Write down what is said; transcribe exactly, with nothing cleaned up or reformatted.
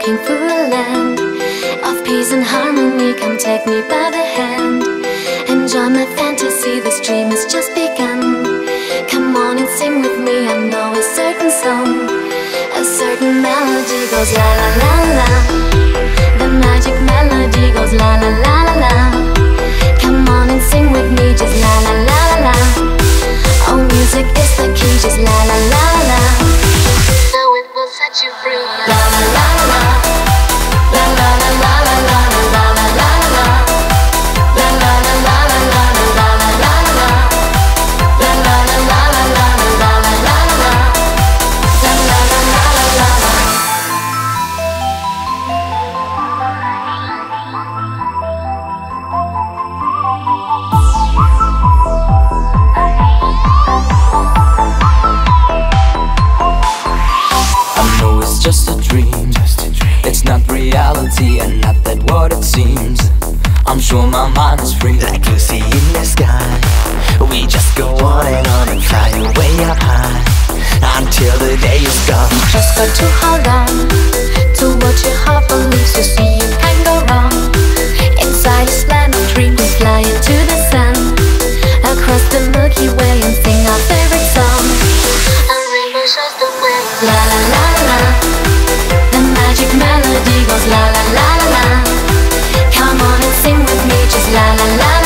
looking for a land of peace and harmony. Come take me by the hand, enjoy my fantasy, this dream has just begun. Come on and sing with me, I know a certain song, a certain melody goes la la la la. The magic melody goes la la la la la. Come on and sing with me, just la la la la la. Oh, music is the key, just la la la la. So it will set you free. La la la la. La la la la la la la la la la. La la la la la la la la la la. La la la la la la la la la la. La la la la la la. I know it's just a dream, it's not reality, and not that what it seems. I'm sure my mind is free, like Lucy in the sky. We just go on and on and fly way up high, until the day is gone. Just got to hold on to what your heart believes. You see, you can't go wrong. Inside this land of dreams, we fly into the sun, across the Milky Way, and sing our favorite song. A rainbow shows the way. La la la la. The magic melody goes la la la la la. Come on and sing with me, just la la la.